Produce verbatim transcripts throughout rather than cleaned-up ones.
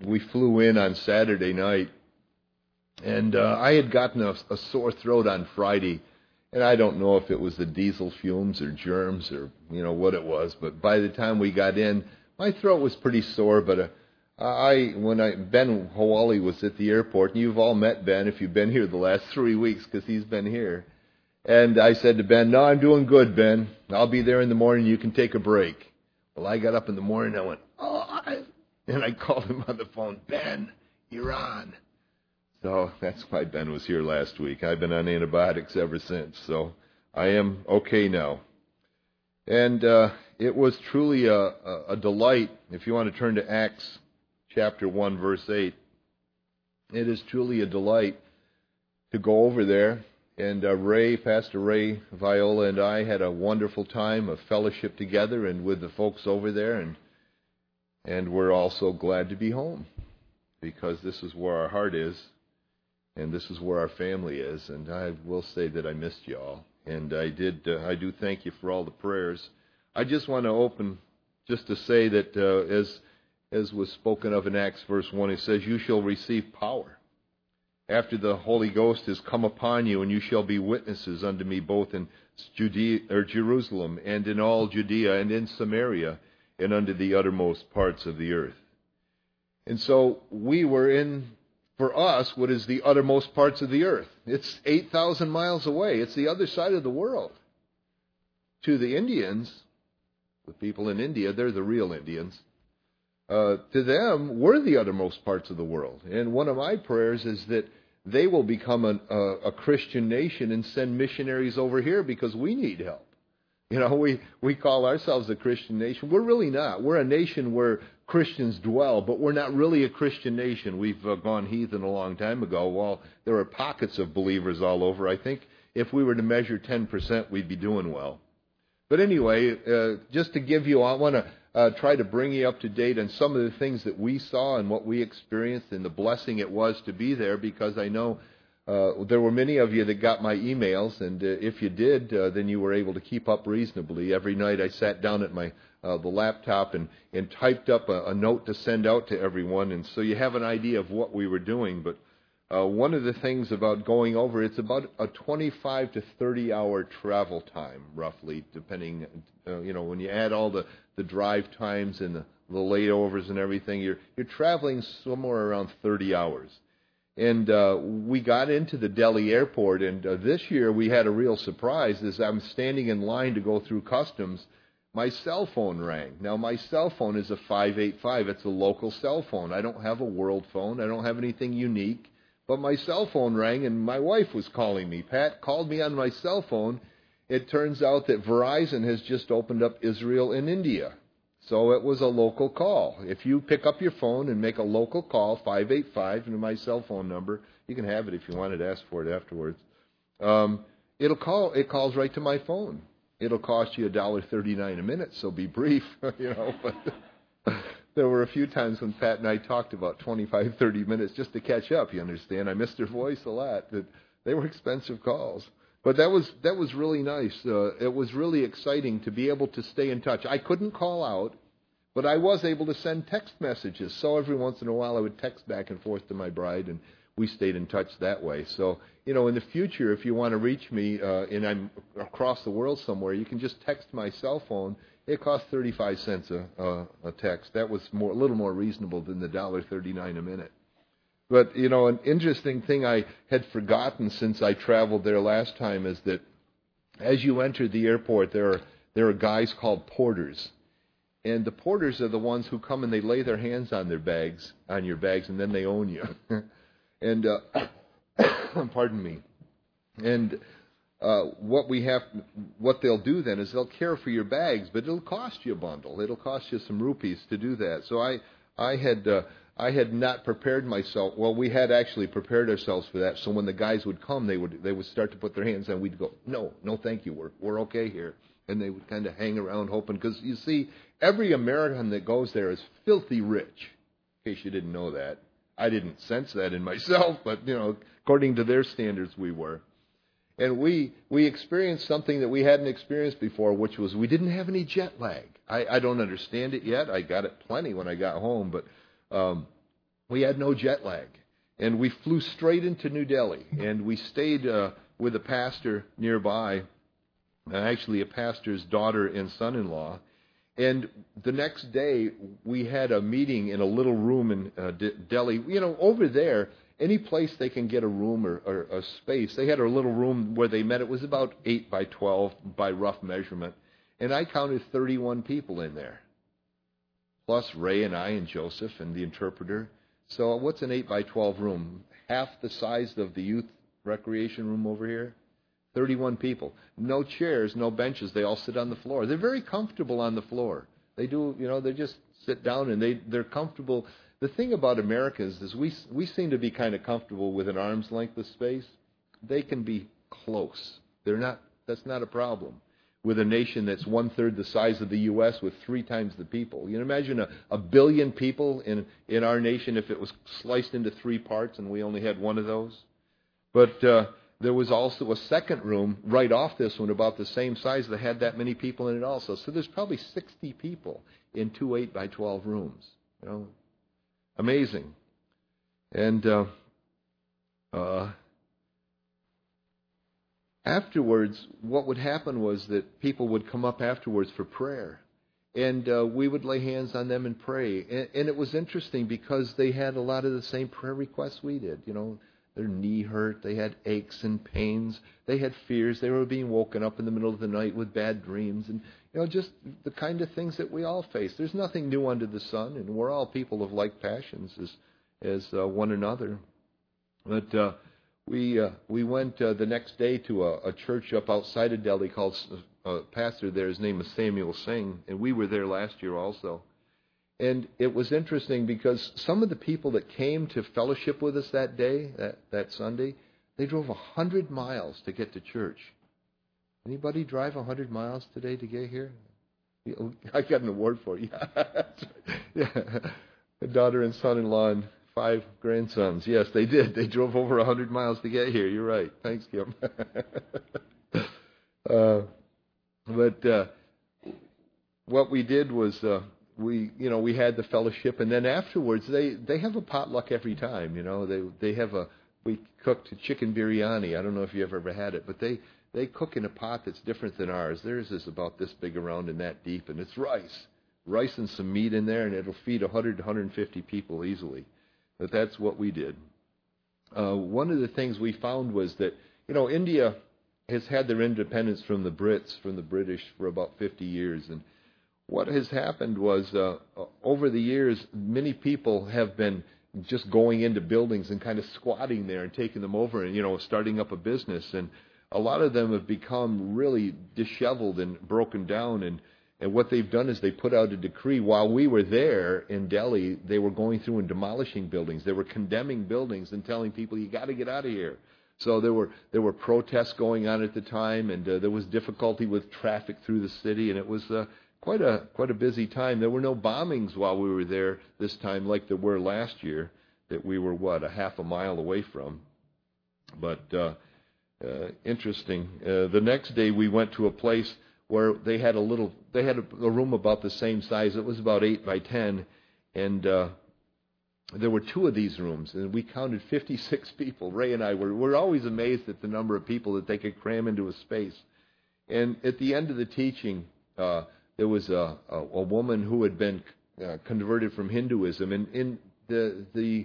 we flew in on Saturday night, and uh, I had gotten a, a sore throat on Friday, and I don't know if it was the diesel fumes or germs or, you know, what it was, but by the time we got in, my throat was pretty sore, but uh, I, when I, Ben Hawali was at the airport, and you've all met Ben if you've been here the last three weeks because he's been here. And I said to Ben, no, I'm doing good, Ben. I'll be there in the morning. You can take a break. Well, I got up in the morning and I went, oh, I... and I called him on the phone, Ben, you're on. So that's why Ben was here last week. I've been on antibiotics ever since. So I am okay now. And uh, it was truly a, a, a delight. If you want to turn to Acts chapter one, verse eight, it is truly a delight to go over there. And uh, Ray, Pastor Ray Viola and I had a wonderful time of fellowship together and with the folks over there. And and we're also glad to be home because this is where our heart is and this is where our family is. And I will say that I missed you all. And I did. Uh, I do thank you for all the prayers. I just want to open just to say that uh, as as was spoken of in Acts verse one, it says, you shall receive power after the Holy Ghost has come upon you, and you shall be witnesses unto me both in Judea, or Jerusalem and in all Judea and in Samaria and unto the uttermost parts of the earth. And so we were in, for us, what is the uttermost parts of the earth. It's eight thousand miles away. It's the other side of the world. To the Indians, the people in India, they're the real Indians. Uh, to them, we're the uttermost parts of the world. And one of my prayers is that they will become an, a, a Christian nation and send missionaries over here because we need help. You know, we, we call ourselves a Christian nation. We're really not. We're a nation where Christians dwell, but we're not really a Christian nation. We've uh, gone heathen a long time ago. While there are pockets of believers all over, I think if we were to measure ten percent, we'd be doing well. But anyway, uh, just to give you, I want to uh, try to bring you up to date on some of the things that we saw and what we experienced and the blessing it was to be there, because I know uh, there were many of you that got my emails, and uh, if you did, uh, then you were able to keep up reasonably. Every night I sat down at my uh, the laptop and, and typed up a, a note to send out to everyone, and so you have an idea of what we were doing. But Uh, one of the things about going over, it's about a twenty-five to thirty hour travel time, roughly, depending, uh, you know, when you add all the, the drive times and the, the layovers and everything, you're you're traveling somewhere around thirty hours. And uh, we got into the Delhi airport, and uh, this year we had a real surprise. As I'm standing in line to go through customs, my cell phone rang. Now, my cell phone is a five eight five. It's a local cell phone. I don't have a world phone. I don't have anything unique. But my cell phone rang, and my wife was calling me. Pat called me on my cell phone. It turns out that Verizon has just opened up Israel and India. So it was a local call. If you pick up your phone and make a local call, five eight five, and my cell phone number, you can have it if you wanted to ask for it afterwards. Um, it'll call. It calls right to my phone. It'll cost you one dollar thirty-nine a minute, so be brief, you know. But there were a few times when Pat and I talked about twenty-five, thirty minutes just to catch up, you understand. I missed her voice a lot. They were expensive calls. But that was that was really nice. Uh, it was really exciting to be able to stay in touch. I couldn't call out, but I was able to send text messages. So every once in a while I would text back and forth to my bride, and we stayed in touch that way. So, you know, in the future, if you want to reach me uh, and I'm across the world somewhere, you can just text my cell phone. It cost thirty-five cents a, a, a text. That was more, a little more reasonable than the one dollar thirty-nine a minute. But, you know, an interesting thing I had forgotten since I traveled there last time is that as you enter the airport, there are, there are guys called porters. And the porters are the ones who come and they lay their hands on their bags, on your bags, and then they own you. and, uh, pardon me. And Uh, what we have, what they'll do then is they'll care for your bags, but it'll cost you a bundle. It'll cost you some rupees to do that. So I, I had, uh, I had not prepared myself. Well, we had actually prepared ourselves for that. So when the guys would come, they would, they would start to put their hands on. We'd go, no, no, thank you. We're, we're okay here. And they would kind of hang around hoping, because you see, every American that goes there is filthy rich. In case you didn't know that, I didn't sense that in myself, but you know, according to their standards, we were. And we we experienced something that we hadn't experienced before, which was we didn't have any jet lag. I, I don't understand it yet. I got it plenty when I got home, but um, we had no jet lag. And we flew straight into New Delhi. And we stayed uh, with a pastor nearby, uh, actually a pastor's daughter and son-in-law. And the next day, we had a meeting in a little room in uh, D- Delhi. You know, over there, any place they can get a room or, or a space, they had a little room where they met. It was about eight by twelve by rough measurement. And I counted thirty-one people in there, plus Ray and I and Joseph and the interpreter. So what's an eight by twelve room? Half the size of the youth recreation room over here. thirty-one people. No chairs, no benches. They all sit on the floor. They're very comfortable on the floor. They do, you know, they just sit down and they, they're comfortable. The thing about Americans is we we seem to be kind of comfortable with an arm's length of space. They can be close. They're not, that's not a problem with a nation that's one-third the size of the U S with three times the people. You can imagine a, a billion people in, in our nation if it was sliced into three parts and we only had one of those. But uh, there was also a second room right off this one about the same size that had that many people in it also. So there's probably sixty people in two eight by twelve rooms. You know, amazing. And uh, uh, afterwards, what would happen was that people would come up afterwards for prayer. And uh, we would lay hands on them and pray. And, and it was interesting because they had a lot of the same prayer requests we did. You know, their knee hurt, they had aches and pains, they had fears, they were being woken up in the middle of the night with bad dreams, and you know, just the kind of things that we all face. There's nothing new under the sun, and we're all people of like passions as as uh, one another. But uh, we uh, we went uh, the next day to a, a church up outside of Delhi called a pastor there. His name is Samuel Singh, and we were there last year also. And it was interesting because some of the people that came to fellowship with us that day, that, that Sunday, they drove one hundred miles to get to church. Anybody drive one hundred miles today to get here? I got an award for you. Yeah. A daughter and son-in-law and five grandsons. Yes, they did. They drove over one hundred miles to get here. You're right. Thanks, Kim. uh, but uh, what we did was... Uh, We, you know, we had the fellowship, and then afterwards, they, they have a potluck every time. You know, they they have a we cooked chicken biryani. I don't know if you ever ever had it, but they, they cook in a pot that's different than ours. Theirs is about this big around and that deep, and it's rice, rice and some meat in there, and it'll feed one hundred to one hundred fifty people easily. But that's what we did. Uh, one of the things we found was that, you know, India has had their independence from the Brits, from the British, for about fifty years, and what has happened was, uh, over the years, many people have been just going into buildings and kind of squatting there and taking them over and, you know, starting up a business. And a lot of them have become really disheveled and broken down. And, and what they've done is they put out a decree. While we were there in Delhi, they were going through and demolishing buildings. They were condemning buildings and telling people, you got to get out of here. So there were there were protests going on at the time, and uh, there was difficulty with traffic through the city, and it was... Uh, Quite a quite a busy time. There were no bombings while we were there this time like there were last year that we were, what, a half a mile away from. But uh, uh, interesting. Uh, the next day we went to a place where they had a little, they had a, a room about the same size. It was about eight by ten, and uh, there were two of these rooms, and we counted fifty-six people. Ray and I were, were always amazed at the number of people that they could cram into a space. And at the end of the teaching, uh, there was a, a, a woman who had been uh, converted from Hinduism, and in the the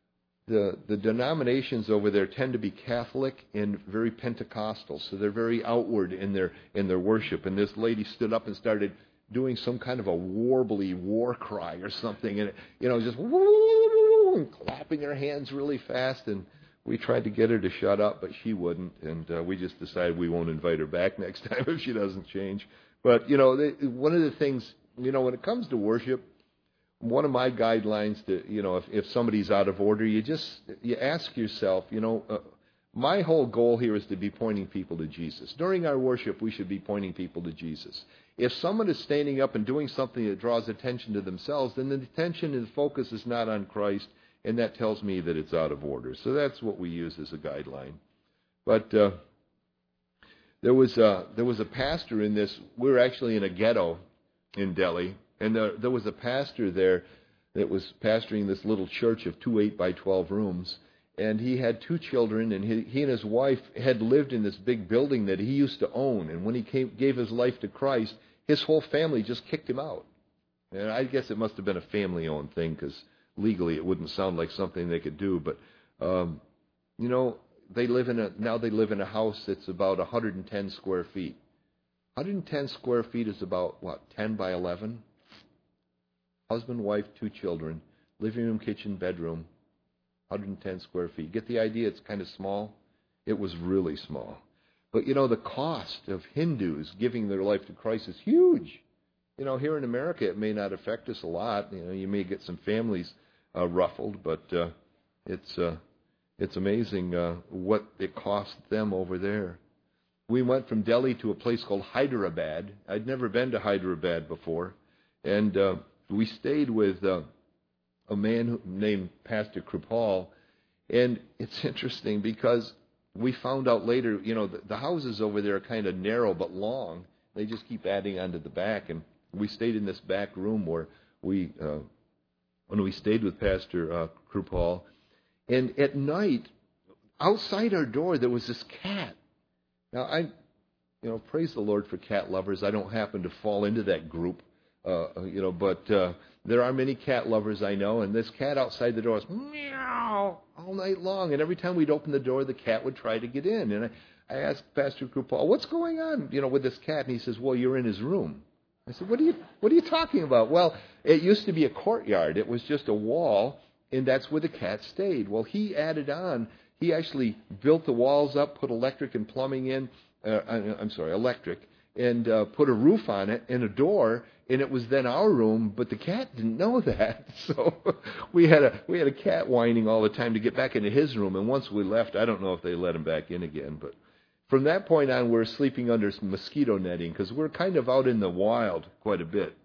the the denominations over there tend to be Catholic and very Pentecostal, so they're very outward in their in their worship. And this lady stood up and started doing some kind of a warbly war cry or something, and you know, just and clapping her hands really fast. And we tried to get her to shut up, but she wouldn't, and uh, we just decided we won't invite her back next time if she doesn't change. But, you know, they, one of the things, you know, when it comes to worship, one of my guidelines to, you know, if, if somebody's out of order, you just, you ask yourself, you know, uh, my whole goal here is to be pointing people to Jesus. During our worship, we should be pointing people to Jesus. If someone is standing up and doing something that draws attention to themselves, then the attention and the focus is not on Christ, and that tells me that it's out of order. So that's what we use as a guideline. But... Uh, There was a, there was a pastor in this. We were actually in a ghetto in Delhi, and there, there was a pastor there that was pastoring this little church of two eight by twelve rooms. And he had two children, and he, he and his wife had lived in this big building that he used to own. And when he came, gave his life to Christ, his whole family just kicked him out. And I guess it must have been a family-owned thing, because legally it wouldn't sound like something they could do. But, um, you know, they live in a now they live in a house that's about one hundred ten square feet. one hundred ten square feet is about, what, ten by eleven? Husband, wife, two children, living room, kitchen, bedroom. one hundred ten square feet. Get the idea? It's kind of small. It was really small. But, you know, the cost of Hindus giving their life to Christ is huge. You know, here in America, it may not affect us a lot. You know, you may get some families uh, ruffled, but uh, it's uh, it's amazing uh, what it cost them over there. We went from Delhi to a place called Hyderabad. I'd never been to Hyderabad before. And uh, we stayed with uh, a man who, named Pastor Krupal. And it's interesting because we found out later, you know, the, the houses over there are kind of narrow but long. They just keep adding onto the back. And we stayed in this back room where we, uh, when we stayed with Pastor uh, Krupal. And at night, outside our door, there was this cat. Now, I, you know, praise the Lord for cat lovers. I don't happen to fall into that group, uh, you know, but uh, there are many cat lovers I know, and this cat outside the door was meow all night long, and every time we'd open the door, the cat would try to get in. And I, I asked Pastor Krupal, what's going on, you know, with this cat? And he says, well, you're in his room. I said, what are you, what are you talking about? Well, it used to be a courtyard. It was just a wall, and that's where the cat stayed. Well, he added on. He actually built the walls up, put electric and plumbing in, uh, I'm sorry, electric, and uh, put a roof on it and a door, and it was then our room, but the cat didn't know that. So we had a we had a cat whining all the time to get back into his room, and once we left, I don't know if they let him back in again. But from that point on, we're sleeping under some mosquito netting because we're kind of out in the wild quite a bit.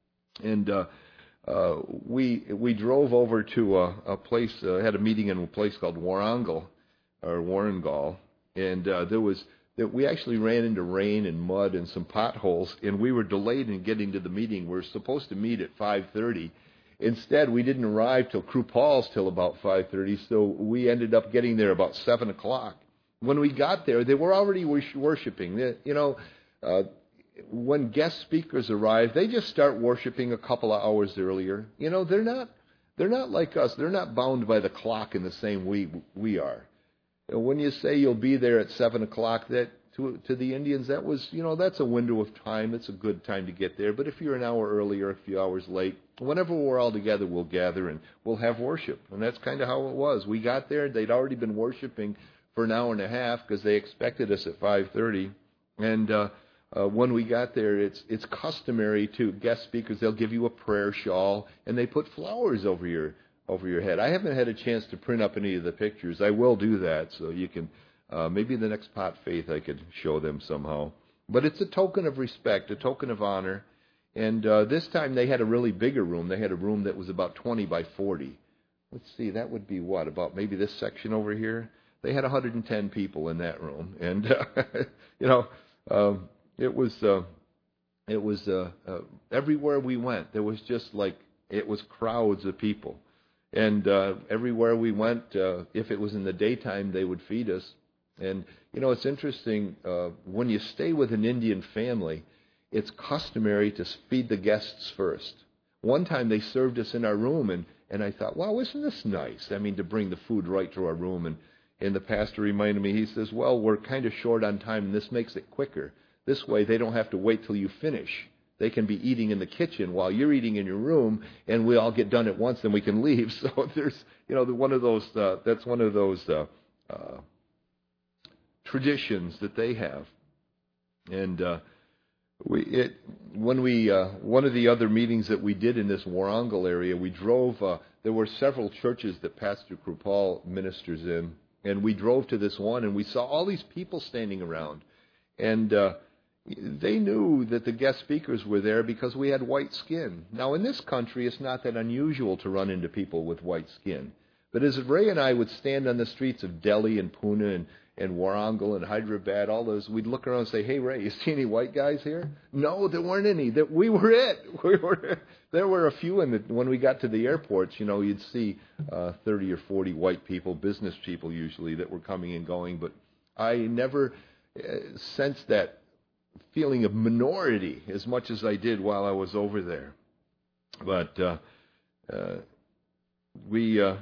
And uh, uh, we we drove over to a, a place, uh, had a meeting in a place called Warangal, or Warrengal, and uh, there was that we actually ran into rain and mud and some potholes, and we were delayed in getting to the meeting. We were supposed to meet at five thirty. Instead, we didn't arrive till Krupal's till about five thirty, so we ended up getting there about seven o'clock. When we got there, they were already worshiping. You know, uh, when guest speakers arrive, they just start worshiping a couple of hours earlier. You know, they're not they're not like us. They're not bound by the clock in the same way we are. When you say you'll be there at seven o'clock, that to to the Indians, that was, you know, that's a window of time. It's a good time to get there. But if you're an hour earlier, a few hours late, whenever we're all together, we'll gather and we'll have worship. And that's kind of how it was. We got there. They'd already been worshiping for an hour and a half because they expected us at five thirty. And uh, uh, when we got there, it's it's customary to guest speakers. They'll give you a prayer shawl, and they put flowers over your over your head. I haven't had a chance to print up any of the pictures. I will do that, so you can, uh, maybe the next Pot Faith I could show them somehow. But it's a token of respect, a token of honor. And uh, this time they had a really bigger room. They had a room that was about twenty by forty. Let's see, that would be what, about maybe this section over here? They had one hundred ten people in that room. And, uh, you know, um, it was, uh, it was uh, uh, everywhere we went, there was just like, it was crowds of people. And uh, everywhere we went, uh, if it was in the daytime, they would feed us. And, you know, it's interesting, uh, when you stay with an Indian family, it's customary to feed the guests first. One time they served us in our room, and, and I thought, wow, isn't this nice? I mean, to bring the food right to our room. And, and the pastor reminded me, he says, well, we're kind of short on time, and this makes it quicker. This way they don't have to wait till you finish. They can be eating in the kitchen while you're eating in your room, and we all get done at once, and we can leave. So there's, you know, one of those. Uh, that's one of those uh, uh, traditions that they have. And uh, we, it, when we, uh, one of the other meetings that we did in this Warangal area, we drove. Uh, there were several churches that Pastor Krupal ministers in, and we drove to this one, and we saw all these people standing around, and. Uh, They knew that the guest speakers were there because we had white skin. Now, in this country, it's not that unusual to run into people with white skin. But as Ray and I would stand on the streets of Delhi and Pune and, and Warangal and Hyderabad, all those, we'd look around and say, hey, Ray, you see any white guys here? No, there weren't any. That we were it. We were. There were a few in the, when we got to the airports, you know, you'd see uh, thirty or forty white people, business people usually, that were coming and going. But I never uh, sensed that feeling of minority as much as I did while I was over there. But uh, uh, we uh,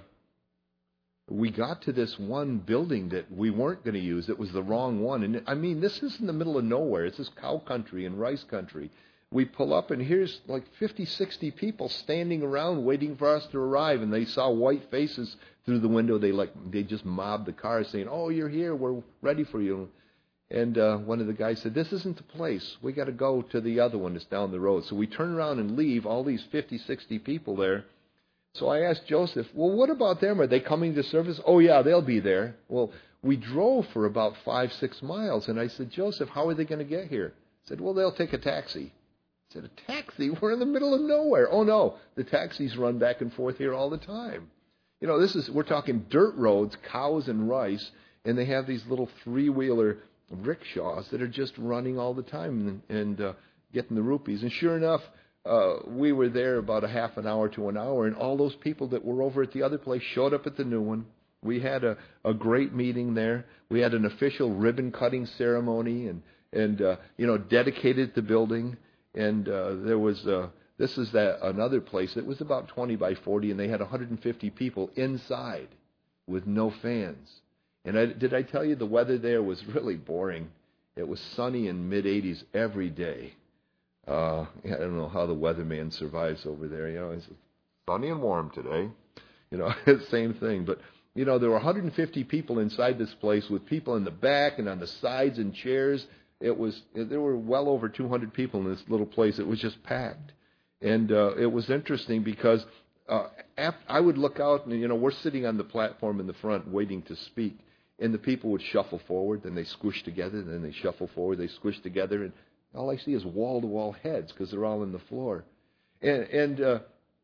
we got to this one building that we weren't going to use. It was the wrong one. And I mean, this is in the middle of nowhere. It's this cow country and rice country. We pull up, and here's like fifty, sixty people standing around waiting for us to arrive. And they saw white faces through the window. They like they just mobbed the car saying, oh, you're here. We're ready for you. And uh, one of the guys said, this isn't the place. We got to go to the other one that's down the road. So we turn around and leave, all these fifty, sixty people there. So I asked Joseph, well, what about them? Are they coming to service? Oh, yeah, they'll be there. Well, we drove for about five, six miles. And I said, Joseph, how are they going to get here? He said, well, they'll take a taxi. I said, a taxi? We're in the middle of nowhere. Oh, no, the taxis run back and forth here all the time. You know, this is, we're talking dirt roads, cows and rice, and they have these little three-wheeler rickshaws that are just running all the time and, and uh, getting the rupees. And sure enough, uh, we were there about a half an hour to an hour, and all those people that were over at the other place showed up at the new one. We had a, a great meeting there. We had an official ribbon-cutting ceremony and, and uh, you know, dedicated the building. And uh, there was, uh, this is that another place. It was about twenty by forty, and they had one hundred fifty people inside with no fans. And I, did I tell you the weather there was really boring? It was sunny in mid eighties every day. Uh, I don't know how the weatherman survives over there. You know, it's sunny and warm today. You know, same thing. But, you know, there were one hundred fifty people inside this place with people in the back and on the sides and chairs. It was, there were well over two hundred people in this little place. It was just packed. And uh, it was interesting because uh, after, I would look out and, you know, we're sitting on the platform in the front waiting to speak. And the people would shuffle forward, then they squish together, then they shuffle forward, they squish together, and all I see is wall-to-wall heads because they're all on the floor. And, and uh,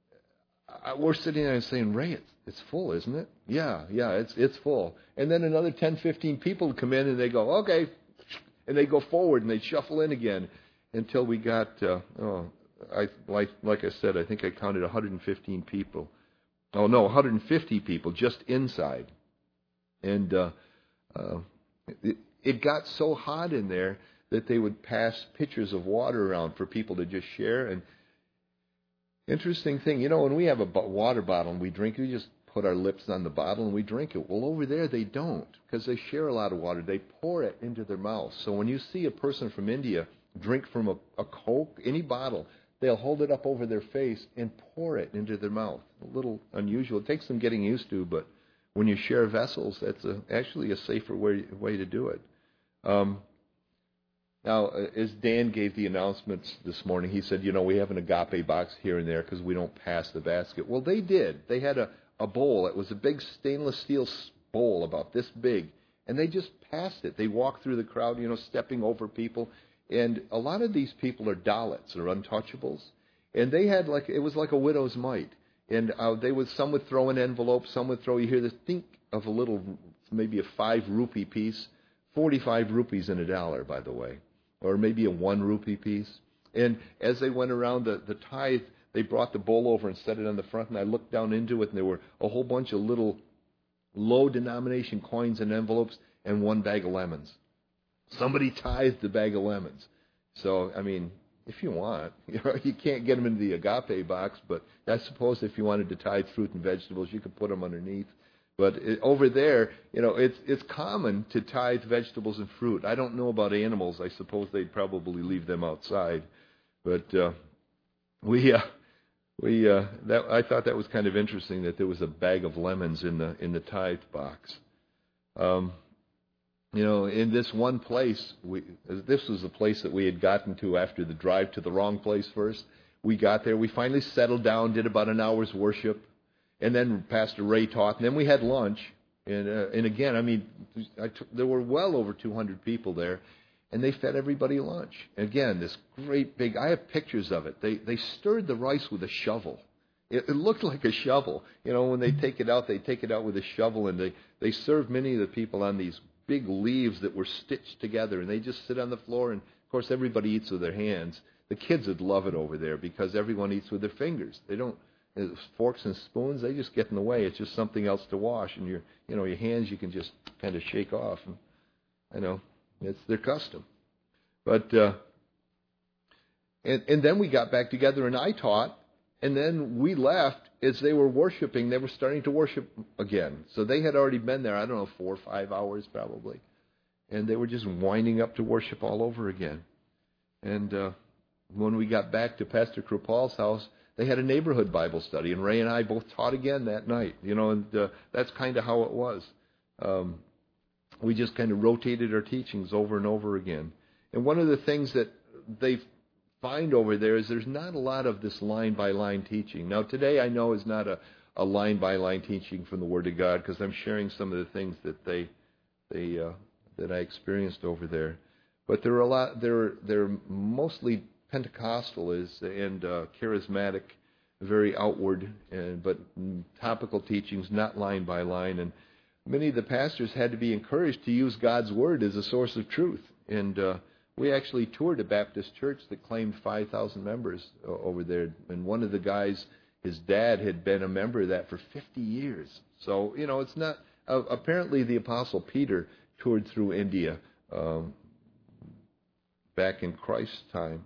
we're sitting there and saying, Ray, it's, it's full, isn't it? Yeah, yeah, it's it's full. And then another ten, fifteen people come in, and they go, okay, and they go forward, and they shuffle in again until we got, uh, oh, I like like I said, I think I counted one hundred fifteen people. Oh, no, one hundred fifty people just inside. And uh, uh, it, it got so hot in there that they would pass pitchers of water around for people to just share. And interesting thing, you know, when we have a water bottle and we drink, we just put our lips on the bottle and we drink it. Well, over there they don't because they share a lot of water. They pour it into their mouth. So when you see a person from India drink from a, a Coke, any bottle, they'll hold it up over their face and pour it into their mouth. A little unusual. It takes some getting used to, but when you share vessels, that's a, actually a safer way, way to do it. Um, now, as Dan gave the announcements this morning, he said, you know, we have an agape box here and there because we don't pass the basket. Well, they did. They had a, a bowl. It was a big stainless steel bowl about this big, and they just passed it. They walked through the crowd, you know, stepping over people. And a lot of these people are Dalits or untouchables, and they had like, it was like a widow's mite. And uh, they would, some would throw in envelopes, some would throw, you hear this, think of a little, maybe a five rupee piece, forty-five rupees in a dollar, by the way, or maybe a one rupee piece. And as they went around the, the tithe, they brought the bowl over and set it on the front, and I looked down into it, and there were a whole bunch of little low-denomination coins and envelopes and one bag of lemons. Somebody tithed the bag of lemons. So, I mean, if you want, you know, you can't get them into the agape box, but I suppose if you wanted to tithe fruit and vegetables, you could put them underneath. But it, over there, you know, it's it's common to tithe vegetables and fruit. I don't know about animals. I suppose they'd probably leave them outside. But uh, we uh, we uh, that I thought that was kind of interesting that there was a bag of lemons in the in the tithe box. Um, You know, in this one place, we, this was the place that we had gotten to after the drive to the wrong place first. We got there. We finally settled down, did about an hour's worship, and then Pastor Ray taught, and then we had lunch. And uh, and again, I mean, I took, there were well over two hundred people there, and they fed everybody lunch. Again, this great big, I have pictures of it. They they stirred the rice with a shovel. It, it looked like a shovel. You know, when they take it out, they take it out with a shovel, and they, they serve many of the people on these big leaves that were stitched together, and they just sit on the floor, and of course everybody eats with their hands. The kids would love it over there because everyone eats with their fingers. They don't, forks and spoons, they just get in the way. It's just something else to wash, and your, you know, your hands you can just kind of shake off. And, I know, it's their custom. But, uh, and, and then we got back together, and I taught, and then we left. As they were worshiping, they were starting to worship again. So they had already been there, I don't know, four or five hours probably. And they were just winding up to worship all over again. And uh, when we got back to Pastor Krupal's house, they had a neighborhood Bible study, and Ray and I both taught again that night. You know, and uh, that's kind of how it was. Um, we just kind of rotated our teachings over and over again. And one of the things that they find over there is there's not a lot of this line-by-line teaching. Now, today I know is not a, a line-by-line teaching from the Word of God because I'm sharing some of the things that they they uh, that I experienced over there. But there are a lot. They're they're mostly Pentecostal is and uh, charismatic, very outward, and but topical teachings, not line by line. And many of the pastors had to be encouraged to use God's Word as a source of truth. And uh, we actually toured a Baptist church that claimed five thousand members uh, over there. And one of the guys, his dad had been a member of that for fifty years. So, you know, it's not... Uh, apparently the Apostle Peter toured through India um, back in Christ's time.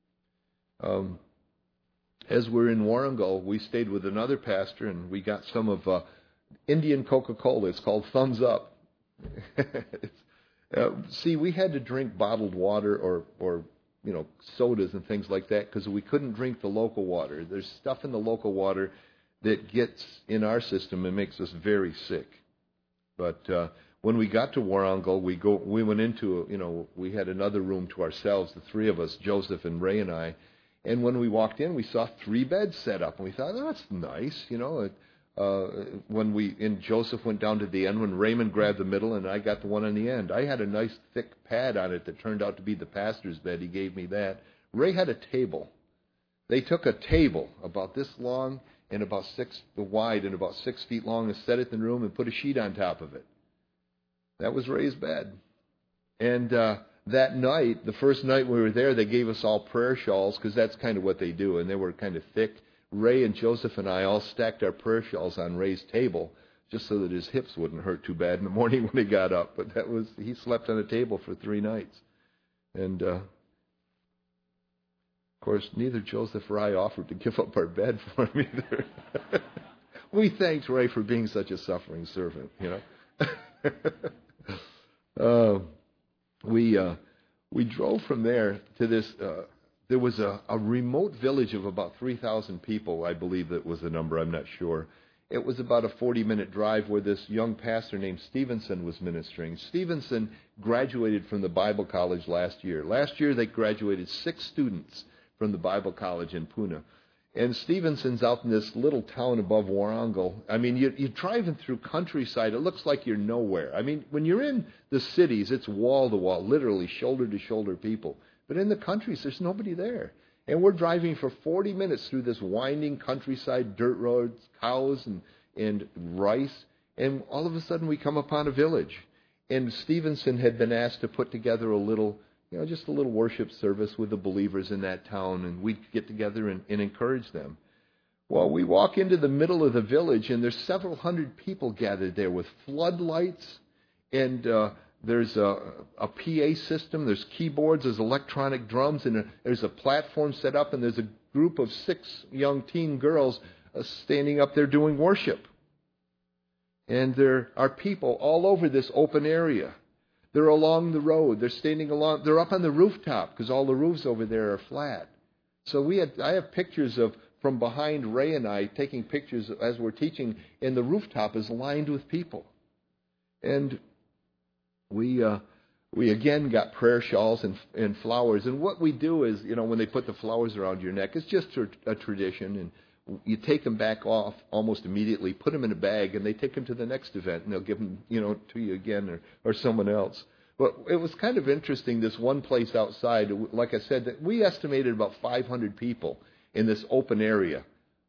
Um, as we're in Warrnambool, we stayed with another pastor, and we got some of uh, Indian Coca-Cola. It's called Thumbs Up. it's, uh, see, we had to drink bottled water or, or you know, sodas and things like that because we couldn't drink the local water. There's stuff in the local water that gets in our system and makes us very sick. But uh, when we got to Warrnambool, we go, we went into, you know, we had another room to ourselves, the three of us, Joseph and Ray and I. And when we walked in, we saw three beds set up, and we thought, oh, that's nice, you know. Uh, when we, and Joseph went down to the end, when Raymond grabbed the middle, and I got the one on the end. I had a nice thick pad on it that turned out to be the pastor's bed. He gave me that. Ray had a table. They took a table about this long and about six wide and about six feet long and set it in the room and put a sheet on top of it. That was Ray's bed. And uh, that night, the first night we were there, they gave us all prayer shawls because that's kind of what they do, and they were kind of thick. Ray and Joseph and I all stacked our prayer shawls on Ray's table just so that his hips wouldn't hurt too bad in the morning when he got up. But that was he slept on a table for three nights. And, uh, of course, neither Joseph or I offered to give up our bed for him either. We thanked Ray for being such a suffering servant, you know. uh, we uh, we drove from there to this... Uh, There was a, a remote village of about three thousand people, I believe that was the number, I'm not sure. It was about a forty-minute drive where this young pastor named Stevenson was ministering. Stevenson graduated from the Bible College last year. Last year they graduated six students from the Bible College in Pune. And Stevenson's out in this little town above Warrnambool. I mean, you, you're driving through countryside. It looks like you're nowhere. I mean, when you're in the cities, it's wall-to-wall, literally shoulder-to-shoulder people. But in the countries, there's nobody there. And we're driving for forty minutes through this winding countryside, dirt roads, cows and, and rice. And all of a sudden we come upon a village. And Stevenson had been asked to put together a little, you know, just a little worship service with the believers in that town. And we'd get together and, and encourage them. Well, we walk into the middle of the village, and there's several hundred people gathered there with floodlights and... Uh, There's a, a P A system, there's keyboards, there's electronic drums, and a, there's a platform set up, and there's a group of six young teen girls uh, standing up there doing worship. And there are people all over this open area. They're along the road, they're standing along, they're up on the rooftop, because all the roofs over there are flat. So we had, I have pictures of, from behind Ray and I, taking pictures as we're teaching, and the rooftop is lined with people. And We uh, we again got prayer shawls and, and flowers. And what we do is, you know, when they put the flowers around your neck, it's just a, a tradition. And you take them back off almost immediately, put them in a bag, and they take them to the next event, and they'll give them, you know, to you again or, or someone else. But it was kind of interesting, this one place outside, like I said, that we estimated about five hundred people in this open area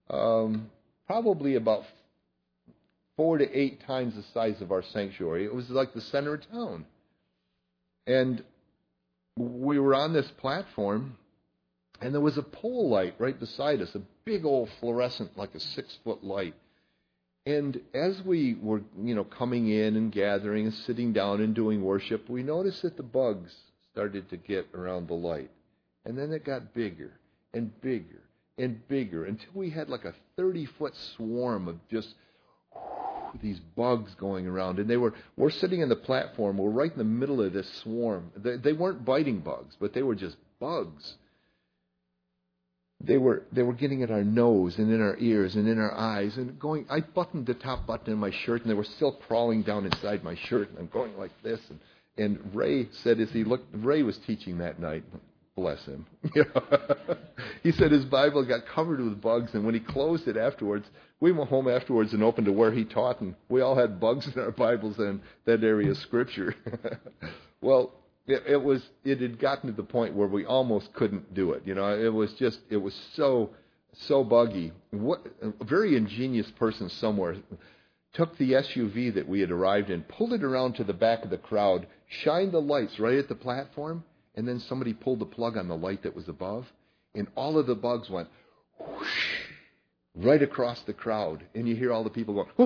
um, probably about four to eight times the size of our sanctuary. It was like the center of town. And we were on this platform, and there was a pole light right beside us, a big old fluorescent, like a six-foot light. And as we were, you know, coming in and gathering and sitting down and doing worship, we noticed that the bugs started to get around the light. And then it got bigger and bigger and bigger until we had like a thirty-foot swarm of just these bugs going around. And they were, we're sitting in the platform, we're right in the middle of this swarm. They, they weren't biting bugs, but they were just bugs. They were they were getting at our nose and in our ears and in our eyes and going. I buttoned the top button in my shirt, and they were still crawling down inside my shirt, and I'm going like this. And, and Ray said, as he looked, Ray was teaching that night. Bless him. He said his Bible got covered with bugs, and when he closed it afterwards, we went home afterwards and opened to where he taught, and we all had bugs in our Bibles in that area of Scripture. Well, it, it was it had gotten to the point where we almost couldn't do it. You know, it was just it was so so buggy. What a very ingenious person somewhere took the S U V that we had arrived in, pulled it around to the back of the crowd, shined the lights right at the platform. And then somebody pulled the plug on the light that was above, and all of the bugs went whoosh, right across the crowd. And you hear all the people going,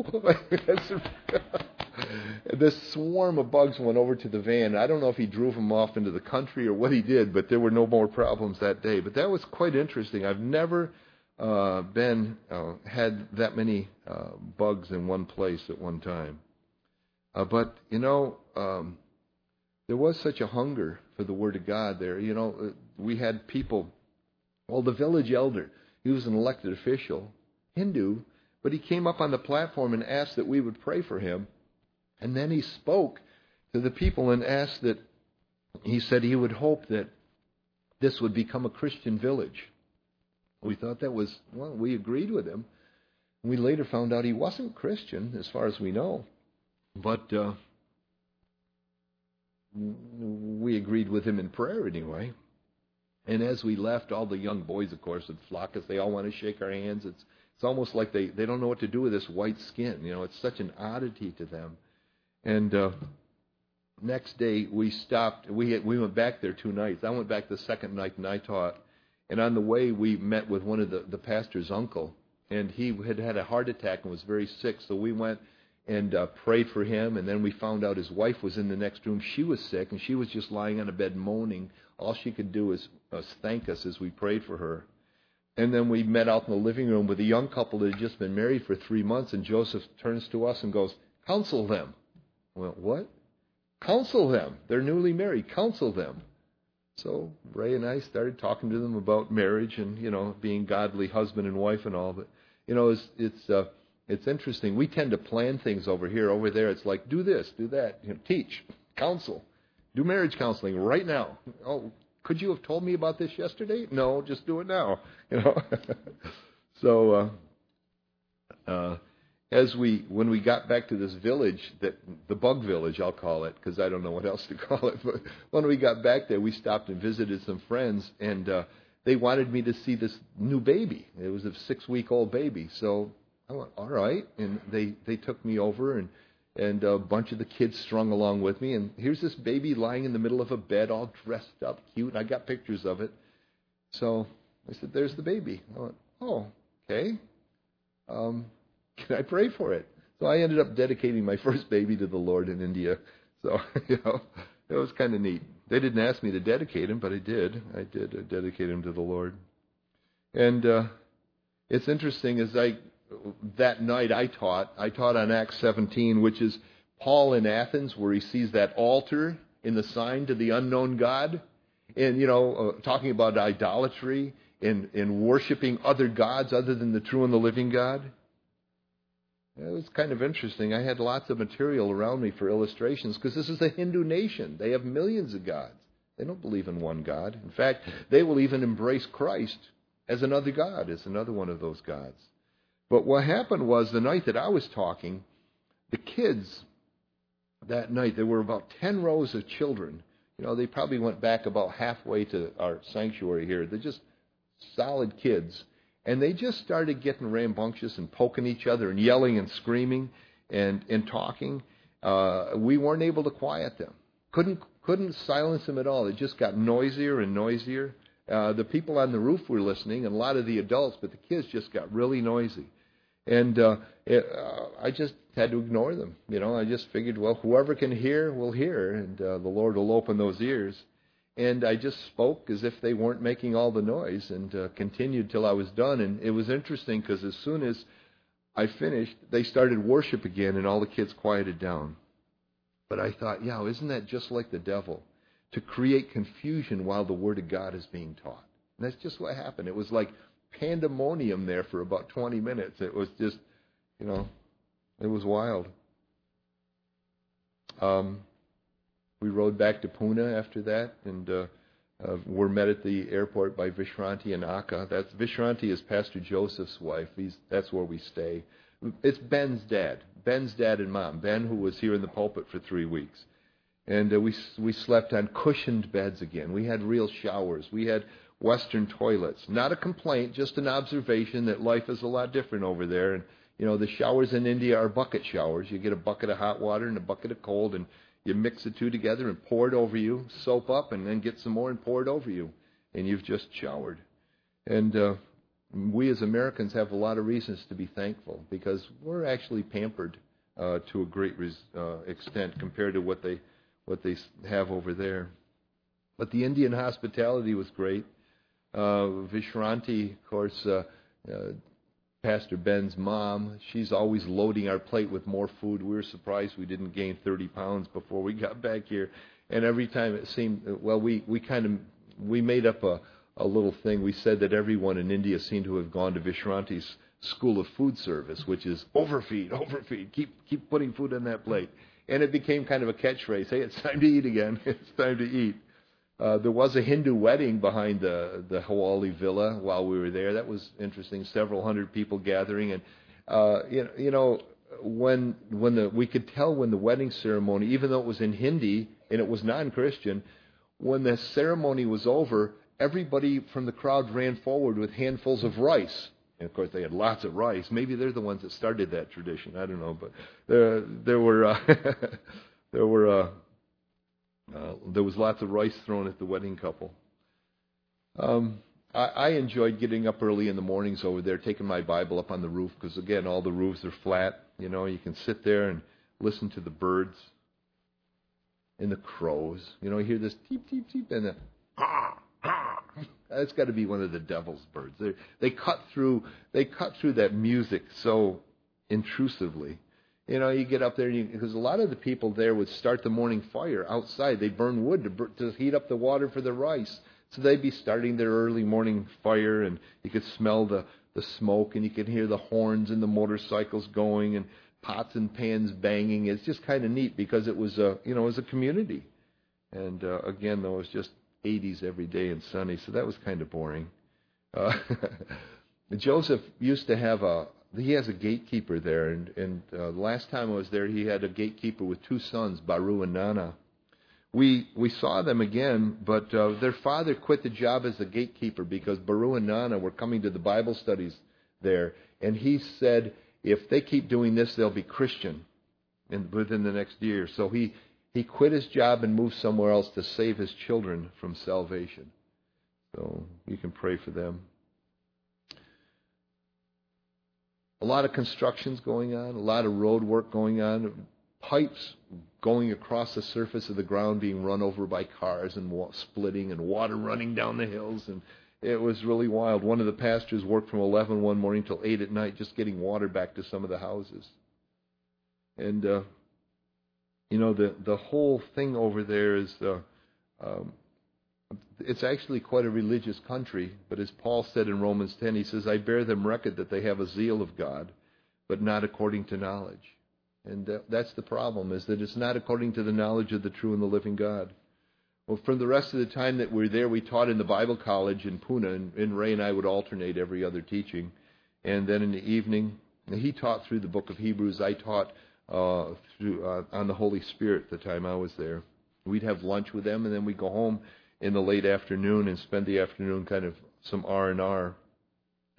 this swarm of bugs went over to the van. I don't know if he drove them off into the country or what he did, but there were no more problems that day. But that was quite interesting. I've never uh, been uh, had that many uh, bugs in one place at one time. Uh, but, you know... Um, There was such a hunger for the Word of God there. You know, we had people, well, the village elder, he was an elected official, Hindu, but he came up on the platform and asked that we would pray for him. And then he spoke to the people and asked that, he said he would hope that this would become a Christian village. We thought that was, well, we agreed with him. We later found out he wasn't Christian, as far as we know. But... Uh, we agreed with him in prayer anyway. And as we left, all the young boys, of course, would flock us. They all want to shake our hands. It's it's almost like they, they don't know what to do with this white skin. You know, it's such an oddity to them. And uh, next day, we stopped. We had, we went back there two nights. I went back the second night, and I taught. And on the way, we met with one of the, the pastor's uncle. And he had had a heart attack and was very sick. So we went and uh, prayed for him, and then we found out his wife was in the next room. She was sick, and she was just lying on a bed moaning. All she could do was uh, thank us as we prayed for her. And then we met out in the living room with a young couple that had just been married for three months, and Joseph turns to us and goes, counsel them. I went, what? Counsel them. They're newly married. Counsel them. So Ray and I started talking to them about marriage and, you know, being godly husband and wife and all. But, you know, it's... it's uh, It's interesting. We tend to plan things over here. Over there, it's like, do this, do that. You know, teach, counsel, do marriage counseling right now. Oh, could you have told me about this yesterday? No, just do it now. You know. So, uh, uh, as we when we got back to this village, that the bug village, I'll call it, because I don't know what else to call it. But when we got back there, we stopped and visited some friends, and uh, they wanted me to see this new baby. It was a six-week-old baby, so. I went, all right, and they, they took me over, and, and a bunch of the kids strung along with me, and here's this baby lying in the middle of a bed, all dressed up, cute, and I got pictures of it. So I said, there's the baby. I went, oh, okay. Um, can I pray for it? So I ended up dedicating my first baby to the Lord in India. So, you know, it was kind of neat. They didn't ask me to dedicate him, but I did. I did uh, dedicate him to the Lord. And uh, it's interesting, as I... That night I taught, I taught on Acts seventeen, which is Paul in Athens, where he sees that altar in the sign to the unknown God. And, you know, uh, talking about idolatry and, and worshiping other gods other than the true and the living God. It was kind of interesting. I had lots of material around me for illustrations because this is a Hindu nation. They have millions of gods. They don't believe in one God. In fact, they will even embrace Christ as another God, as another one of those gods. But what happened was the night that I was talking, the kids that night, there were about ten rows of children. You know, they probably went back about halfway to our sanctuary here. They're just solid kids. And they just started getting rambunctious and poking each other and yelling and screaming and, and talking. Uh, we weren't able to quiet them. Couldn't couldn't silence them at all. It just got noisier and noisier. Uh, the people on the roof were listening, and a lot of the adults, but the kids just got really noisy. And uh, it, uh, I just had to ignore them. You know, I just figured, well, whoever can hear will hear, and uh, the Lord will open those ears. And I just spoke as if they weren't making all the noise, and uh, continued till I was done. And it was interesting because as soon as I finished, they started worship again, and all the kids quieted down. But I thought, yeah, isn't that just like the devil? To create confusion while the Word of God is being taught. And that's just what happened. It was like pandemonium there for about twenty minutes. It was just, you know, it was wild. Um, we rode back to Pune after that, and uh, uh, were met at the airport by Vishranti and Akka. That's Vishranti is Pastor Joseph's wife. He's, that's where we stay. It's Ben's dad. Ben's dad and mom. Ben, who was here in the pulpit for three weeks. And uh, we we slept on cushioned beds again. We had real showers. We had Western toilets. Not a complaint, just an observation that life is a lot different over there. And, you know, the showers in India are bucket showers. You get a bucket of hot water and a bucket of cold, and you mix the two together and pour it over you, soap up, and then get some more and pour it over you. And you've just showered. And uh, we as Americans have a lot of reasons to be thankful because we're actually pampered uh, to a great res- uh, extent compared to what they what they have over there. But the Indian hospitality was great. Uh, Vishranti, of course, uh, uh, Pastor Ben's mom, she's always loading our plate with more food. We were surprised we didn't gain thirty pounds before we got back here. And every time it seemed, well, we, we kind of, we made up a, a little thing. We said that everyone in India seemed to have gone to Vishranti's School of Food Service, which is overfeed, overfeed, keep keep putting food on that plate. And it became kind of a catchphrase. Hey, it's time to eat again. It's time to eat. Uh, there was a Hindu wedding behind the, the Hawali Villa while we were there. That was interesting. Several hundred people gathering. And, uh, you know, you know when when the we could tell when the wedding ceremony, even though it was in Hindi and it was non-Christian, when the ceremony was over, everybody from the crowd ran forward with handfuls of rice. And, of course, they had lots of rice. Maybe they're the ones that started that tradition. I don't know. But there, there were uh, there were uh, uh, there was lots of rice thrown at the wedding couple. Um, I, I enjoyed getting up early in the mornings over there, taking my Bible up on the roof because, again, all the roofs are flat. You know, you can sit there and listen to the birds and the crows. You know, you hear this teep, teep, teep, and the ah, ah. That's got to be one of the devil's birds. They they cut through they cut through that music so intrusively. You know, you get up there and you, because a lot of the people there would start the morning fire outside. They burn wood to, to heat up the water for the rice. So they'd be starting their early morning fire, and you could smell the, the smoke, and you could hear the horns and the motorcycles going, and pots and pans banging. It's just kind of neat because it was a you know it was a community, and uh, again though it was just eighties every day and sunny, so that was kind of boring. Uh, Joseph used to have a, he has a gatekeeper there, and, and uh, the last time I was there, he had a gatekeeper with two sons, Baru and Nana. We we saw them again, but uh, their father quit the job as the gatekeeper because Baru and Nana were coming to the Bible studies there, and he said, if they keep doing this, they'll be Christian in, within the next year. So he He quit his job and moved somewhere else to save his children from salvation. So you can pray for them. A lot of constructions going on, a lot of road work going on, pipes going across the surface of the ground being run over by cars and wa- splitting and water running down the hills. And it was really wild. One of the pastors worked from eleven one morning till eight at night just getting water back to some of the houses. And uh You know, the, the whole thing over there is, uh, um, it's actually quite a religious country, but as Paul said in Romans ten, he says, I bear them record that they have a zeal of God, but not according to knowledge. And that, that's the problem, is that it's not according to the knowledge of the true and the living God. Well, for the rest of the time that we were there, we taught in the Bible college in Pune, and, and Ray and I would alternate every other teaching. And then in the evening, he taught through the book of Hebrews, I taught Uh, through, uh, on the Holy Spirit the time I was there. We'd have lunch with them, and then we'd go home in the late afternoon and spend the afternoon kind of some R and R.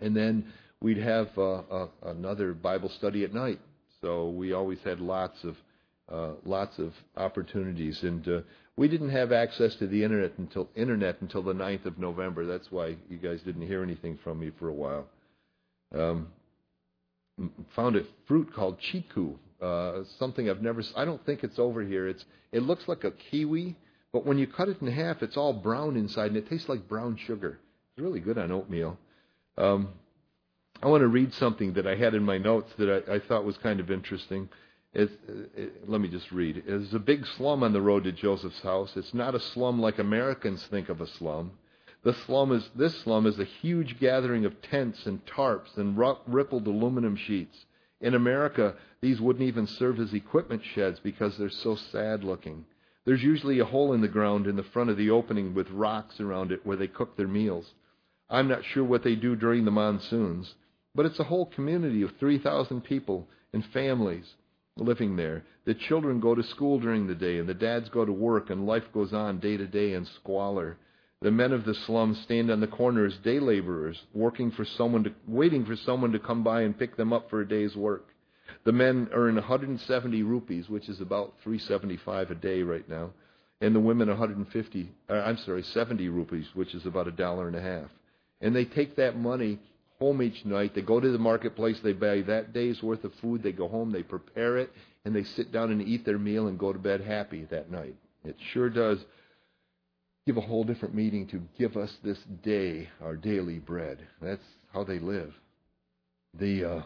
And then we'd have uh, uh, another Bible study at night. So we always had lots of uh, lots of opportunities, and uh, we didn't have access to the internet until internet until the ninth of November. That's why you guys didn't hear anything from me for a while. Um, found a fruit called chiku, uh, something I've never. I don't think it's over here. It's it looks like a kiwi, but when you cut it in half, it's all brown inside, and it tastes like brown sugar. It's really good on oatmeal. Um, I want to read something that I had in my notes that I, I thought was kind of interesting. It's, it, let me just read. There's a big slum on the road to Joseph's house. It's not a slum like Americans think of a slum. The slum is this slum is a huge gathering of tents and tarps and rippled aluminum sheets. In America, these wouldn't even serve as equipment sheds because they're so sad looking. There's usually a hole in the ground in the front of the opening with rocks around it where they cook their meals. I'm not sure what they do during the monsoons, but it's a whole community of three thousand people and families living there. The children go to school during the day, and the dads go to work, and life goes on day to day in squalor. The men of the slum stand on the corner as day laborers, working for someone to, waiting for someone to come by and pick them up for a day's work. The men earn one hundred seventy rupees, which is about three dollars and seventy-five cents a day right now, and the women one hundred fifty. Uh, I'm sorry, seventy rupees, which is about a dollar and a half. And they take that money home each night. They go to the marketplace. They buy that day's worth of food. They go home. They prepare it, and they sit down and eat their meal and go to bed happy that night. It sure does give a whole different meaning to give us this day our daily bread. That's how they live. The uh,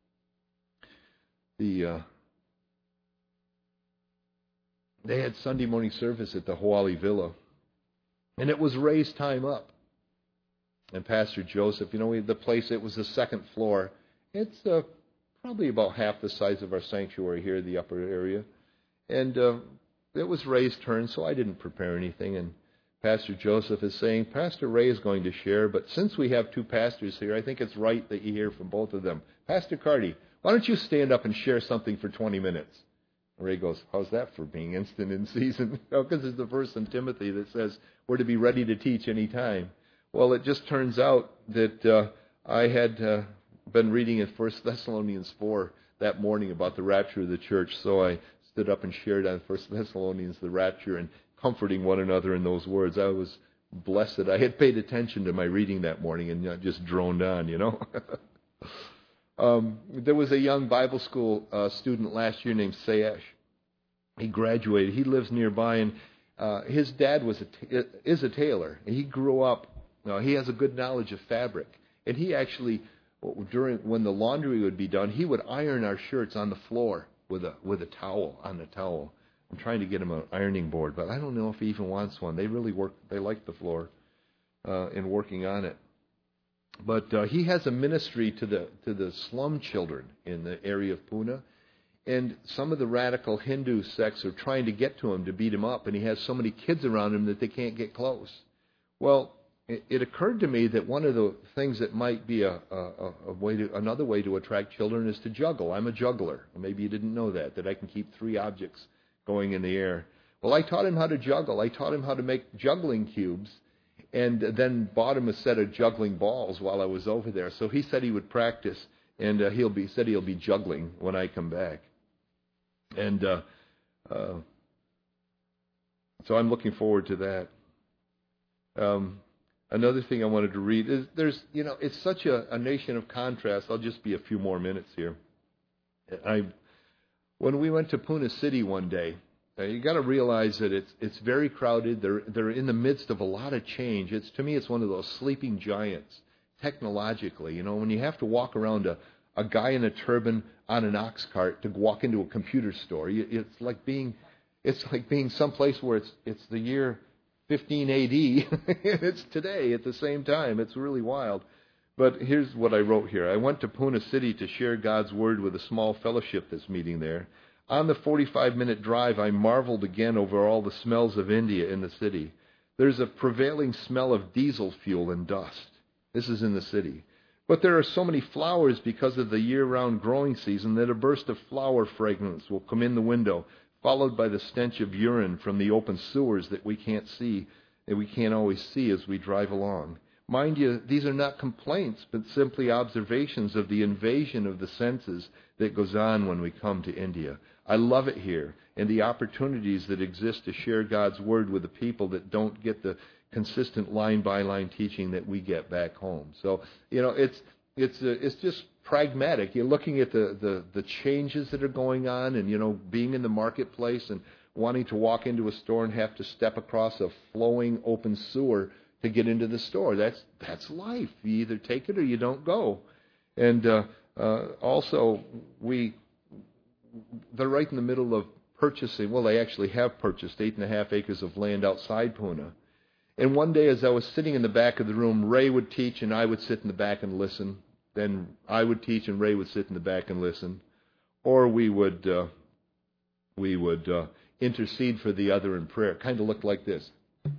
the uh, they had Sunday morning service at the Hawali Villa, and it was raise time up. And Pastor Joseph, you know, we, the place, it was the second floor. It's uh, probably about half the size of our sanctuary here, the upper area. And uh, it was Ray's turn, so I didn't prepare anything. And Pastor Joseph is saying, Pastor Ray is going to share, but since we have two pastors here, I think it's right that you hear from both of them. Pastor Carty, why don't you stand up and share something for twenty minutes? And Ray goes, how's that for being instant in season? Because it's the verse in Timothy that says we're to be ready to teach any time. Well, it just turns out that uh, I had uh, been reading in First Thessalonians four that morning about the rapture of the church, so I stood up and shared on First Thessalonians, the rapture, and comforting one another in those words. I was blessed that I had paid attention to my reading that morning and not just droned on, you know. um, there was a young Bible school uh, student last year named Sayesh. He graduated. He lives nearby, and uh, his dad was a t- is a tailor. And he grew up. Now, he has a good knowledge of fabric, and he actually, during when the laundry would be done, he would iron our shirts on the floor with a with a towel on the towel. I'm trying to get him an ironing board, but I don't know if he even wants one. They really work. They like the floor uh, and working on it. But uh, he has a ministry to the to the slum children in the area of Pune, and some of the radical Hindu sects are trying to get to him to beat him up, and he has so many kids around him that they can't get close. Well, it occurred to me that one of the things that might be a, a, a way to, another way to attract children is to juggle. I'm a juggler. Maybe you didn't know that, that I can keep three objects going in the air. Well, I taught him how to juggle. I taught him how to make juggling cubes, and then bought him a set of juggling balls while I was over there. So he said he would practice, and uh, he'll be said he'll be juggling when I come back. And uh, uh, so I'm looking forward to that. Um, Another thing I wanted to read is there's, you know, it's such a, a nation of contrast. I'll just be a few more minutes here. I, when we went to Pune City one day, uh, you got to realize that it's it's very crowded. They're they're in the midst of a lot of change. It's to me, it's one of those sleeping giants technologically. You know, when you have to walk around a, a guy in a turban on an ox cart to walk into a computer store, you, it's like being it's like being someplace where it's it's the year fifteen A D, it's today at the same time. It's really wild. But here's what I wrote here. I went to Pune City to share God's Word with a small fellowship that's meeting there. On the forty-five minute drive, I marveled again over all the smells of India in the city. There's a prevailing smell of diesel fuel and dust. This is in the city. But there are so many flowers because of the year-round growing season that a burst of flower fragrance will come in the window, followed by the stench of urine from the open sewers that we can't see, that we can't always see as we drive along. Mind you, these are not complaints, but simply observations of the invasion of the senses that goes on when we come to India. I love it here, and the opportunities that exist to share God's Word with the people that don't get the consistent line-by-line teaching that we get back home. So, you know, it's it's uh, it's just pragmatic. You're looking at the, the, the changes that are going on, and, you know, being in the marketplace and wanting to walk into a store and have to step across a flowing open sewer to get into the store. That's that's life. You either take it or you don't go. And uh, uh, also, we they're right in the middle of purchasing. Well, they actually have purchased eight and a half acres of land outside Pune. And one day, as I was sitting in the back of the room, Ray would teach, and I would sit in the back and listen. Then I would teach, and Ray would sit in the back and listen. Or we would uh, we would uh, intercede for the other in prayer. It kind of looked like this.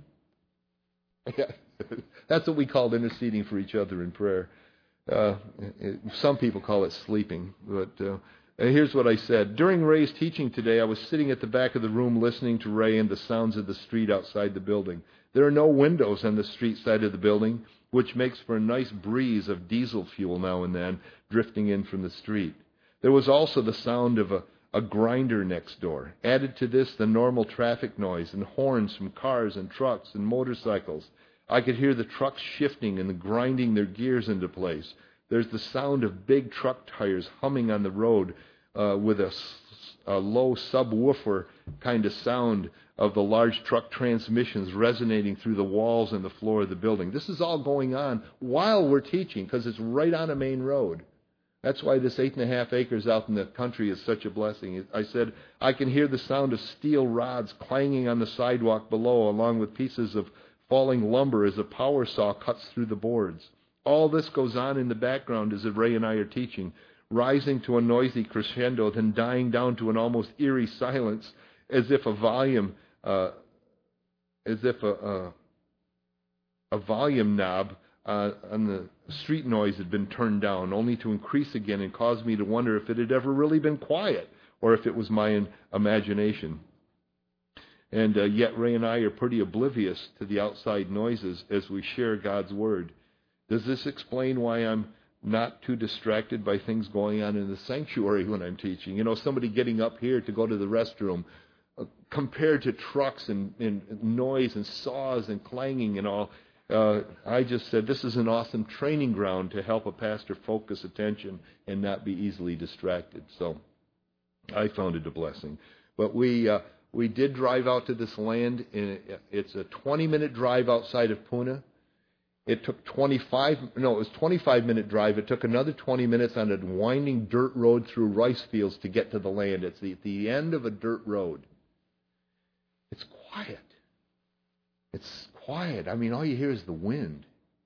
That's what we called interceding for each other in prayer. Uh, it, some people call it sleeping, but uh, here's what I said. During Ray's teaching today, I was sitting at the back of the room listening to Ray and the sounds of the street outside the building. There are no windows on the street side of the building, which makes for a nice breeze of diesel fuel now and then drifting in from the street. There was also the sound of a, a grinder next door. Added to this, the normal traffic noise and horns from cars and trucks and motorcycles. I could hear the trucks shifting and grinding their gears into place. There's the sound of big truck tires humming on the road uh, with a, a low subwoofer kind of sound of the large truck transmissions resonating through the walls and the floor of the building. This is all going on while we're teaching because it's right on a main road. That's why this eight and a half acres out in the country is such a blessing. I said, I can hear the sound of steel rods clanging on the sidewalk below along with pieces of falling lumber as a power saw cuts through the boards. All this goes on in the background as Ray and I are teaching, rising to a noisy crescendo, then dying down to an almost eerie silence as if a volume Uh, as if a, a, a volume knob uh, on the street noise had been turned down, only to increase again and cause me to wonder if it had ever really been quiet or if it was my imagination. And uh, yet Ray and I are pretty oblivious to the outside noises as we share God's Word. Does this explain why I'm not too distracted by things going on in the sanctuary when I'm teaching? You know, somebody getting up here to go to the restroom, Uh, compared to trucks and, and noise and saws and clanging and all, uh, I just said this is an awesome training ground to help a pastor focus attention and not be easily distracted. So I found it a blessing. But we uh, we did drive out to this land. And it's a twenty-minute drive outside of Pune. It took twenty-five, no, it was a twenty-five minute drive. It took another twenty minutes on a winding dirt road through rice fields to get to the land. It's the, the end of a dirt road. It's quiet. It's quiet. I mean, all you hear is the wind.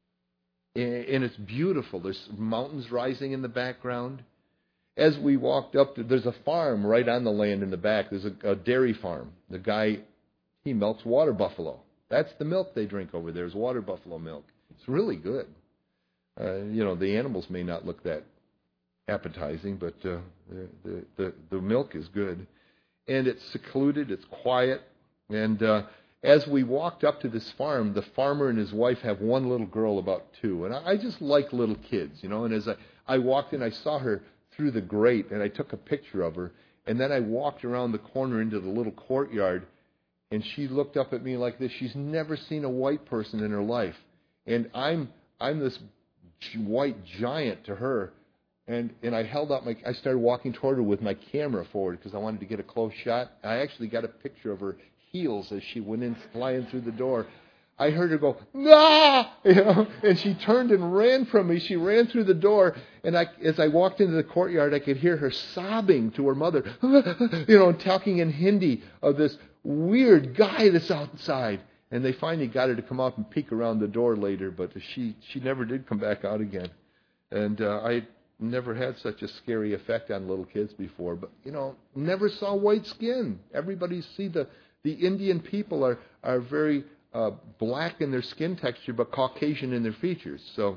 And it's beautiful. There's mountains rising in the background. As we walked up, there's a farm right on the land in the back. There's a, a dairy farm. The guy, he milks water buffalo. That's the milk they drink over there is water buffalo milk. It's really good. Uh, you know, the animals may not look that appetizing, but uh, the, the, the, the milk is good. And it's secluded. It's quiet. And uh, as we walked up to this farm, the farmer and his wife have one little girl about two. And I, I just like little kids, you know. And as I, I walked in, I saw her through the grate, and I took a picture of her. And then I walked around the corner into the little courtyard, and she looked up at me like this. She's never seen a white person in her life. And I'm I'm this white giant to her. And and I held out my, I started walking toward her with my camera forward because I wanted to get a close shot. I actually got a picture of her heels as she went in flying through the door. I heard her go, "Ah!" You know, and she turned and ran from me. She ran through the door, and I, as I walked into the courtyard, I could hear her sobbing to her mother, you know, talking in Hindi of this weird guy that's outside. And they finally got her to come out and peek around the door later, but she, she never did come back out again. And uh, I never had such a scary effect on little kids before, but, you know, never saw white skin. Everybody see the, the Indian people are, are very uh, black in their skin texture, but Caucasian in their features. So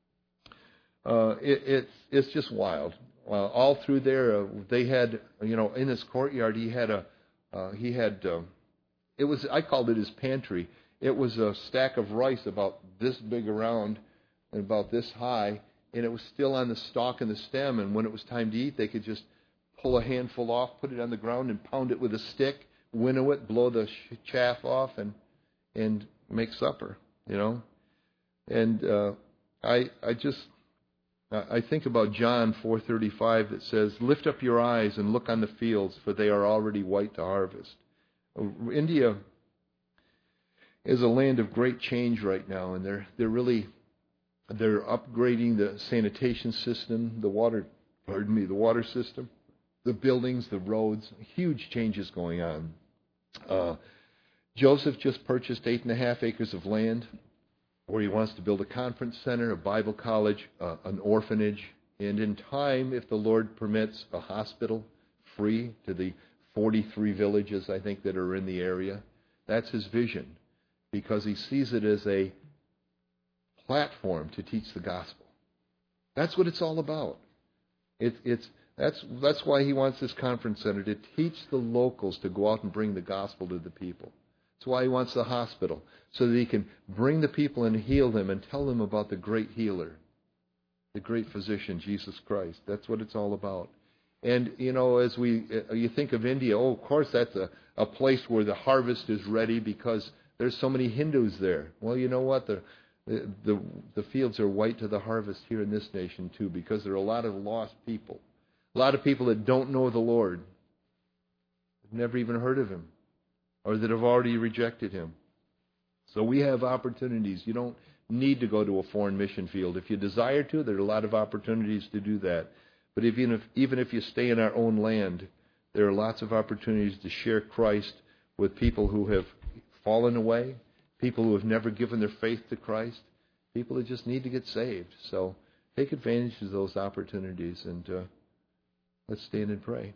uh, it, it's, it's just wild. Uh, all through there, uh, they had, you know, in his courtyard, he had a, uh, he had, uh, it was, I called it his pantry. it was a stack of rice about this big around and about this high, and it was still on the stalk and the stem, and when it was time to eat, they could just pull a handful off, put it on the ground, and pound it with a stick, winnow it, blow the chaff off, and and make supper, you know. And uh, I I just I think about John four thirty-five that says, "Lift up your eyes and look on the fields, for they are already white to harvest." India is a land of great change right now, and they're they're really they're upgrading the sanitation system, the water, pardon me, the water system, the buildings, the roads. Huge changes going on. Uh, Joseph just purchased eight and a half acres of land where he wants to build a conference center, a Bible college, uh, an orphanage, and in time, if the Lord permits, a hospital free to the forty-three villages, I think, that are in the area. That's his vision, because he sees it as a platform to teach the gospel. That's what it's all about. It, it's that's that's why he wants this conference center, to teach the locals to go out and bring the gospel to the people. That's why he wants the hospital, so that he can bring the people and heal them and tell them about the great healer, the great physician, Jesus Christ. That's what it's all about. And, you know, as we you think of India, oh, of course, that's a, a place where the harvest is ready because there's so many Hindus there. Well, you know what? The, the, the, the fields are white to the harvest here in this nation, too, because there are a lot of lost people. A lot of people that don't know the Lord, have never even heard of Him, or that have already rejected Him. So we have opportunities. You don't need to go to a foreign mission field. If you desire to, there are a lot of opportunities to do that. But even if, even if you stay in our own land, there are lots of opportunities to share Christ with people who have fallen away, people who have never given their faith to Christ, people that just need to get saved. So take advantage of those opportunities, and uh, let's stand and pray.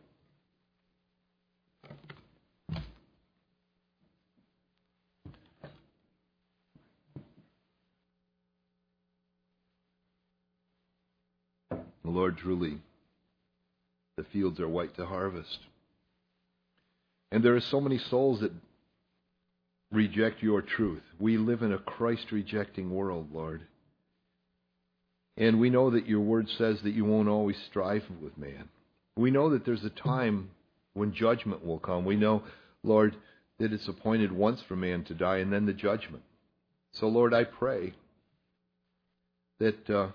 Lord, truly, the fields are white to harvest. And there are so many souls that reject your truth. We live in a Christ-rejecting world, Lord. And we know that your word says that you won't always strive with man. We know that there's a time when judgment will come. We know, Lord, that it's appointed once for man to die and then the judgment. So, Lord, I pray that Uh,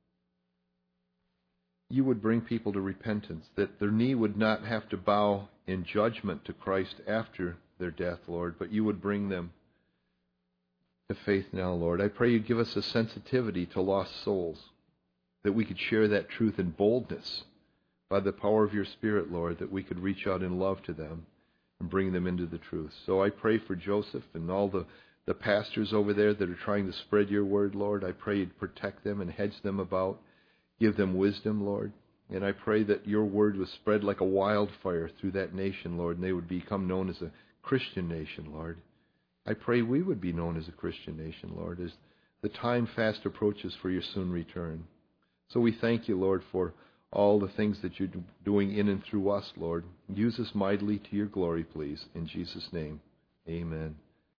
you would bring people to repentance, that their knee would not have to bow in judgment to Christ after their death, Lord, but you would bring them to faith now, Lord. I pray you'd give us a sensitivity to lost souls, that we could share that truth in boldness by the power of your Spirit, Lord, that we could reach out in love to them and bring them into the truth. So I pray for Joseph and all the, the pastors over there that are trying to spread your word, Lord. I pray you'd protect them and hedge them about. Give them wisdom, Lord. And I pray that your word was spread like a wildfire through that nation, Lord, and they would become known as a Christian nation, Lord. I pray we would be known as a Christian nation, Lord, as the time fast approaches for your soon return. So we thank you, Lord, for all the things that you're doing in and through us, Lord. Use us mightily to your glory, please. In Jesus' name, amen.